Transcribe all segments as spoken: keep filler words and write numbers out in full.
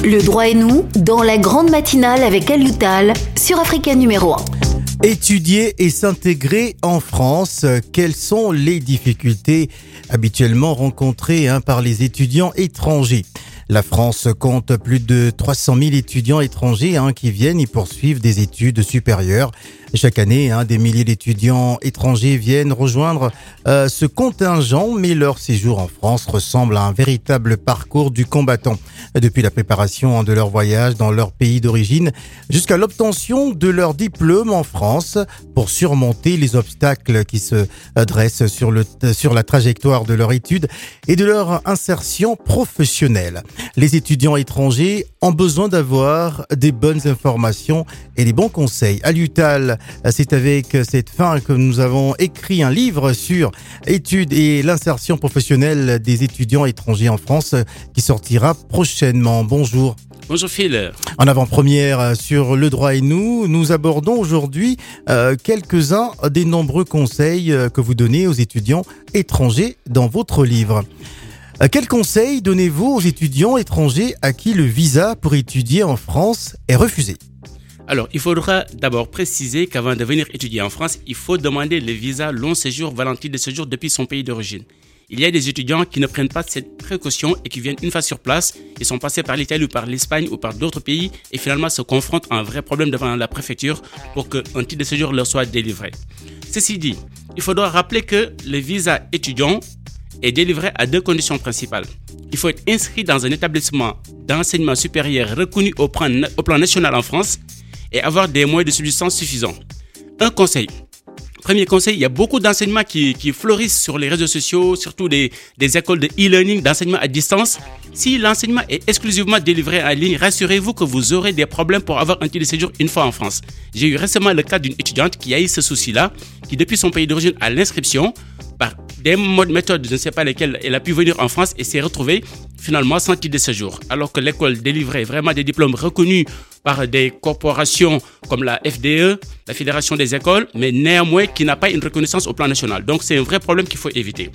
Le droit et nous, dans la grande matinale avec Alioutal sur Africa numéro un. Étudier et s'intégrer en France, quelles sont les difficultés habituellement rencontrées hein, par les étudiants étrangers ? La France compte plus de trois cent mille étudiants étrangers hein, qui viennent y poursuivre des études supérieures. Chaque année, hein, des milliers d'étudiants étrangers viennent rejoindre euh, ce contingent, mais leur séjour en France ressemble à un véritable parcours du combattant. Depuis la préparation de leur voyage dans leur pays d'origine jusqu'à l'obtention de leur diplôme en France pour surmonter les obstacles qui se dressent sur, le, sur la trajectoire de leur étude et de leur insertion professionnelle. Les étudiants étrangers ont besoin d'avoir des bonnes informations et des bons conseils. Alioutal, c'est avec cette fin que nous avons écrit un livre sur études et l'insertion professionnelle des étudiants étrangers en France qui sortira prochainement. Bonjour. Bonjour Phil. En avant-première sur Le droit et nous, nous abordons aujourd'hui euh, quelques-uns des nombreux conseils euh, que vous donnez aux étudiants étrangers dans votre livre. Euh, quels conseils donnez-vous aux étudiants étrangers à qui le visa pour étudier en France est refusé ? Alors, il faudra d'abord préciser qu'avant de venir étudier en France, il faut demander le visa long séjour, volant titre de séjour depuis son pays d'origine. Il y a des étudiants qui ne prennent pas cette précaution et qui viennent une fois sur place, ils sont passés par l'Italie ou par l'Espagne ou par d'autres pays et finalement se confrontent à un vrai problème devant la préfecture pour qu'un titre de séjour leur soit délivré. Ceci dit, il faudra rappeler que le visa étudiant est délivré à deux conditions principales. Il faut être inscrit dans un établissement d'enseignement supérieur reconnu au plan, au plan national en France et avoir des moyens de subsistance suffisants. Un conseil. Premier conseil, il y a beaucoup d'enseignements qui, qui fleurissent sur les réseaux sociaux, surtout des, des écoles de e-learning, d'enseignement à distance. Si l'enseignement est exclusivement délivré en ligne, rassurez-vous que vous aurez des problèmes pour avoir un titre de séjour une fois en France. J'ai eu récemment le cas d'une étudiante qui a eu ce souci-là, qui depuis son pays d'origine à l'inscription, par des modes, méthodes, je ne sais pas lesquelles, elle a pu venir en France et s'est retrouvée finalement sans titre de séjour. Alors que l'école délivrait vraiment des diplômes reconnus par des corporations comme la F D E, la Fédération des écoles, mais néanmoins qui n'a pas une reconnaissance au plan national. Donc c'est un vrai problème qu'il faut éviter.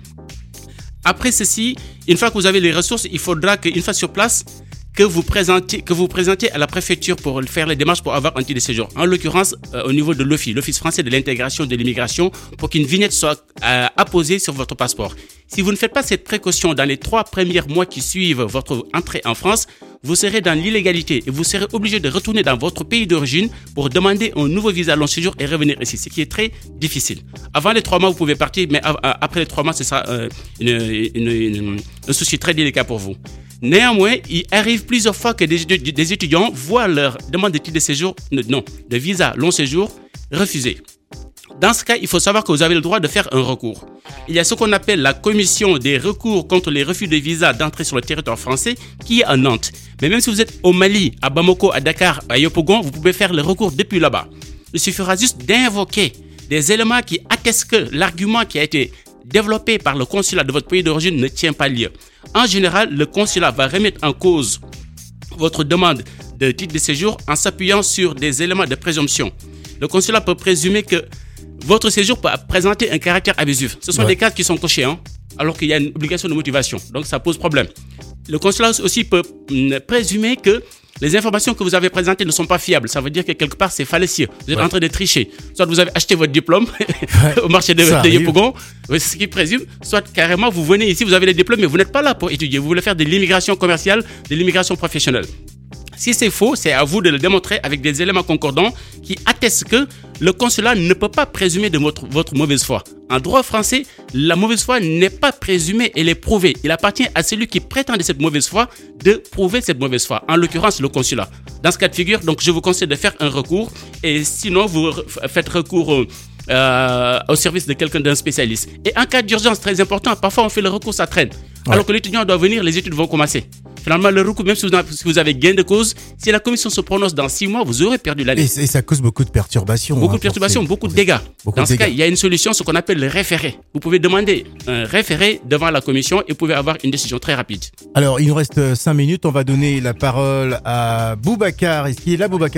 Après ceci, une fois que vous avez les ressources, il faudra qu'une fois sur place, que vous présentiez, que vous présentiez à la préfecture pour faire les démarches pour avoir un titre de séjour. En l'occurrence, euh, au niveau de l'O F I, l'Office français de l'intégration de l'immigration, pour qu'une vignette soit euh, apposée sur votre passeport. Si vous ne faites pas cette précaution dans les trois premiers mois qui suivent votre entrée en France, vous serez dans l'illégalité et vous serez obligé de retourner dans votre pays d'origine pour demander un nouveau visa long séjour et revenir ici, ce qui est très difficile. Avant les trois mois, vous pouvez partir, mais après les trois mois, ce sera euh, une, une, une, un souci très délicat pour vous. Néanmoins, il arrive plusieurs fois que des, des étudiants voient leur demande de titre de séjour, non, de visa long séjour refusée. Dans ce cas, il faut savoir que vous avez le droit de faire un recours. Il y a ce qu'on appelle la commission des recours contre les refus de visa d'entrée sur le territoire français qui est à Nantes. Mais même si vous êtes au Mali, à Bamako, à Dakar, à Yopougon, vous pouvez faire le recours depuis là-bas. Il suffira juste d'invoquer des éléments qui attestent que l'argument qui a été développé par le consulat de votre pays d'origine ne tient pas lieu. En général, le consulat va remettre en cause votre demande de titre de séjour en s'appuyant sur des éléments de présomption. Le consulat peut présumer que votre séjour peut présenter un caractère abusif. Ce sont ouais. des cas qui sont cochés, hein, alors qu'il y a une obligation de motivation. Donc ça pose problème. Le consulat aussi peut présumer que les informations que vous avez présentées ne sont pas fiables. Ça veut dire que quelque part, c'est fallacieux. Vous êtes ouais. en train de tricher. Soit vous avez acheté votre diplôme ouais. au marché de, de Yopougon, c'est ce qui présume. Soit carrément, vous venez ici, vous avez les diplômes, mais vous n'êtes pas là pour étudier. Vous voulez faire de l'immigration commerciale, de l'immigration professionnelle. Si c'est faux, c'est à vous de le démontrer avec des éléments concordants qui attestent que le consulat ne peut pas présumer de votre, votre mauvaise foi. En droit français, la mauvaise foi n'est pas présumée, elle est prouvée. Il appartient à celui qui prétend de cette mauvaise foi de prouver cette mauvaise foi, en l'occurrence le consulat. Dans ce cas de figure, donc, je vous conseille de faire un recours et sinon vous faites recours euh, au service de quelqu'un d'un spécialiste. Et en cas d'urgence très important, parfois on fait le recours, ça traîne. Ouais. Alors que l'étudiant doit venir, les études vont commencer. Finalement, le recours, même si vous, avez, si vous avez gain de cause, si la commission se prononce dans six mois, vous aurez perdu l'année. Et, et ça cause beaucoup de perturbations. Beaucoup hein, de perturbations, beaucoup de dégâts. Beaucoup dans de ce dégâts. cas, il y a une solution, ce qu'on appelle le référé. Vous pouvez demander un référé devant la commission et vous pouvez avoir une décision très rapide. Alors, il nous reste cinq minutes. On va donner la parole à Boubacar. Est-ce qu'il est là, Boubacar ?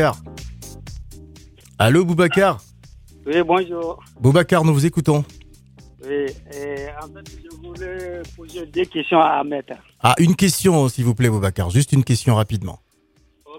Allô, Boubacar ? Oui, bonjour. Boubacar, nous vous écoutons. Oui, et en fait, je voulais poser deux questions à Ahmed. Ah, une question, s'il vous plaît, Boubacar. Juste une question rapidement.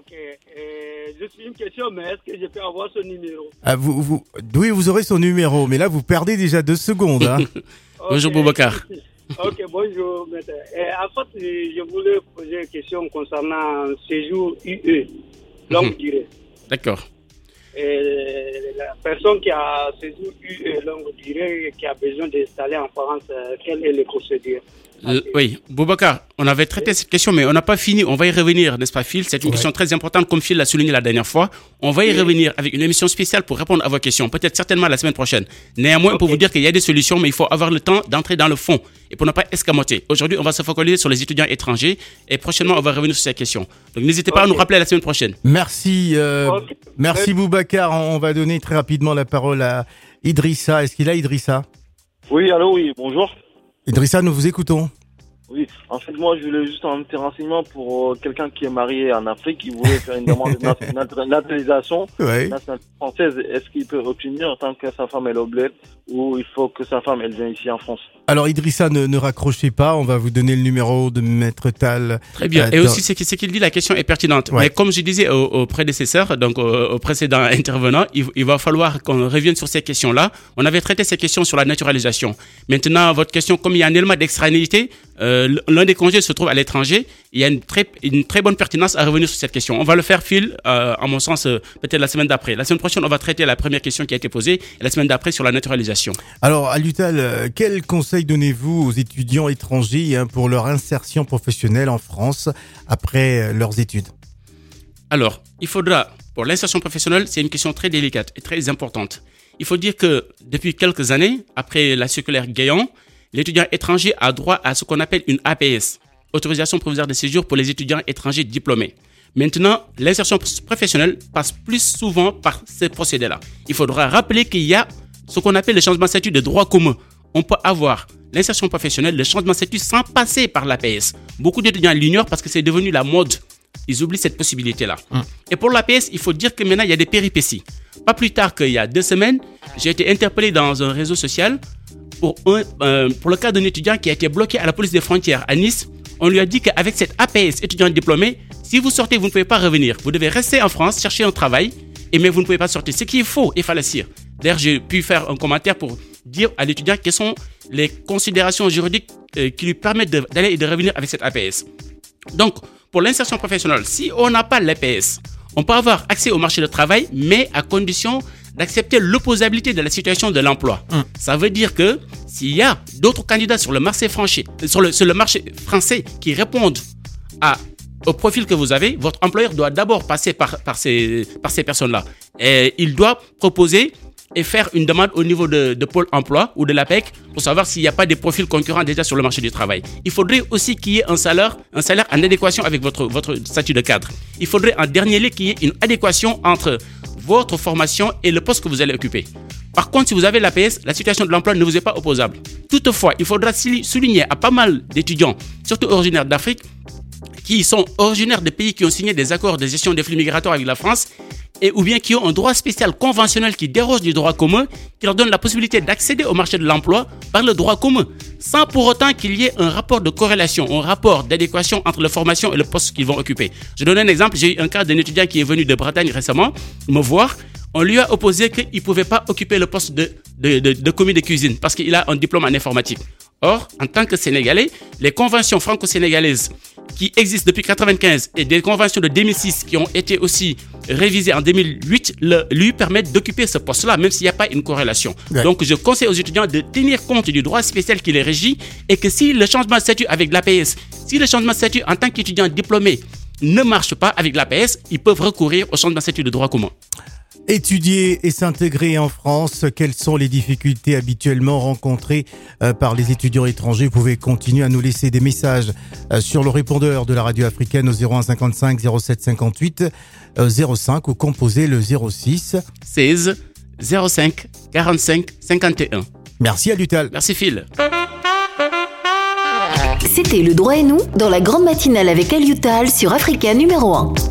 Ok. Euh, juste une question, mais est-ce que je peux avoir son numéro? Ah, vous, vous, oui, vous aurez son numéro, mais là, vous perdez déjà deux secondes. Hein. Bonjour Ok. Boubacar. Ok, bonjour, maître. Euh, en fait, je voulais poser une question concernant séjour U E, longue Mhm. durée. D'accord. Et la personne qui a séjour U E longue durée, qui a besoin d'installer en France, euh, quelle est la procédure? Euh, oui, Boubacar, on avait traité cette question, mais on n'a pas fini. On va y revenir, n'est-ce pas, Phil? C'est une Ouais. question très importante, comme Phil l'a souligné la dernière fois. On va y Oui. revenir avec une émission spéciale pour répondre à vos questions, peut-être certainement la semaine prochaine. Néanmoins, Ok. pour vous dire qu'il y a des solutions, mais il faut avoir le temps d'entrer dans le fond et pour ne pas escamoter. Aujourd'hui, on va se focaliser sur les étudiants étrangers et prochainement, on va revenir sur ces questions. Donc, n'hésitez pas à Ok. nous rappeler la semaine prochaine. Merci, euh, Ok. merci Boubacar. On va donner très rapidement la parole à Idrissa. Est-ce qu'il a Idrissa? Oui, allô, oui, bonjour. Idrissa, nous vous écoutons. Oui, en fait, moi, je voulais juste un petit renseignement pour euh, quelqu'un qui est marié en Afrique, qui voulait faire une demande de nat- nat- naturalisation Oui. nationalité française. Est-ce qu'il peut obtenir tant que sa femme est obligée ou il faut que sa femme elle vienne ici en France? Alors Idrissa, ne, ne raccrochez pas. On va vous donner le numéro de Maître Tal. Très bien. Euh, Et dans- aussi, ce qu'il ce qu'il dit, la question est pertinente. Ouais. Mais comme je disais au, au prédécesseur, donc au, au précédent intervenant, il, il va falloir qu'on revienne sur ces questions-là. On avait traité ces questions sur la naturalisation. Maintenant, votre question, comme il y a un élément d'extranéité, euh, l'un des congés se trouve à l'étranger, il y a une très, une très bonne pertinence à revenir sur cette question. On va le faire, Phil, euh, à mon sens, euh, peut-être la semaine d'après. La semaine prochaine, on va traiter la première question qui a été posée, et la semaine d'après sur la naturalisation. Alors, Alutal, euh, quel conseil donnez-vous aux étudiants étrangers hein, pour leur insertion professionnelle en France après euh, leurs études? Alors, il faudra, pour l'insertion professionnelle, c'est une question très délicate et très importante. Il faut dire que depuis quelques années, après la circulaire Guéant, l'étudiant étranger a droit à ce qu'on appelle une A P S, autorisation provisoire de séjour pour les étudiants étrangers diplômés. Maintenant, l'insertion professionnelle passe plus souvent par ces procédés-là. Il faudra rappeler qu'il y a ce qu'on appelle le changement de statut de droit commun. On peut avoir l'insertion professionnelle, le changement de statut sans passer par l'A P S. Beaucoup d'étudiants l'ignorent parce que c'est devenu la mode. Ils oublient cette possibilité-là. Hum. Et pour l'A P S, il faut dire que maintenant, il y a des péripéties. Pas plus tard qu'il y a deux semaines, j'ai été interpellé dans un réseau social pour, un, euh, pour le cas d'un étudiant qui a été bloqué à la police des frontières à Nice. On lui a dit qu'avec cette A P S, étudiant diplômé, si vous sortez, vous ne pouvez pas revenir. Vous devez rester en France, chercher un travail, et mais vous ne pouvez pas sortir. Ce qui est faux et fallacieux. D'ailleurs, j'ai pu faire un commentaire pour dire à l'étudiant quelles sont les considérations juridiques euh, qui lui permettent de, d'aller et de revenir avec cette A P S. Donc, pour l'insertion professionnelle, si on n'a pas l'A P S, on peut avoir accès au marché du travail, mais à condition d'accepter l'opposabilité de la situation de l'emploi. Hum. Ça veut dire que s'il y a d'autres candidats sur le marché français, sur le, sur le marché français qui répondent à, au profil que vous avez, votre employeur doit d'abord passer par, par ces, par ces personnes-là. Et il doit proposer et faire une demande au niveau de, de Pôle emploi ou de l'A P E C pour savoir s'il n'y a pas des profils concurrents déjà sur le marché du travail. Il faudrait aussi qu'il y ait un salaire, un salaire en adéquation avec votre, votre statut de cadre. Il faudrait en dernier lieu qu'il y ait une adéquation entre votre formation et le poste que vous allez occuper. Par contre, si vous avez l'A P S, la situation de l'emploi ne vous est pas opposable. Toutefois, il faudra souligner à pas mal d'étudiants, surtout originaires d'Afrique, qui sont originaires de pays qui ont signé des accords de gestion des flux migratoires avec la France, et ou bien qui ont un droit spécial conventionnel qui déroge du droit commun, qui leur donne la possibilité d'accéder au marché de l'emploi par le droit commun, sans pour autant qu'il y ait un rapport de corrélation, un rapport d'adéquation entre la formation et le poste qu'ils vont occuper. Je donne un exemple, j'ai eu un cas d'un étudiant qui est venu de Bretagne récemment me voir. On lui a opposé qu'il ne pouvait pas occuper le poste de, de, de, de commis de cuisine parce qu'il a un diplôme en informatique. Or, en tant que Sénégalais, les conventions franco-sénégalaises qui existent depuis mille neuf cent quatre-vingt-quinze et des conventions de deux mille six qui ont été aussi révisées en deux mille huit le, lui permettent d'occuper ce poste-là, même s'il n'y a pas une corrélation. Ouais. Donc, je conseille aux étudiants de tenir compte du droit spécial qui les régit et que si le changement de statut avec l'A P S, si le changement de statut en tant qu'étudiant diplômé ne marche pas avec l'A P S, ils peuvent recourir au changement de statut de droit commun. Étudier et s'intégrer en France, quelles sont les difficultés habituellement rencontrées euh, par les étudiants étrangers? Vous pouvez continuer à nous laisser des messages euh, sur le répondeur de la radio africaine au zéro un cinquante-cinq zéro sept cinquante-huit euh, zéro cinq ou composer le zéro six seize zéro cinq quarante-cinq cinquante et un. Merci Alutal. Merci Phil. C'était Le Droit et nous dans la grande matinale avec Alioutal sur Africa numéro un.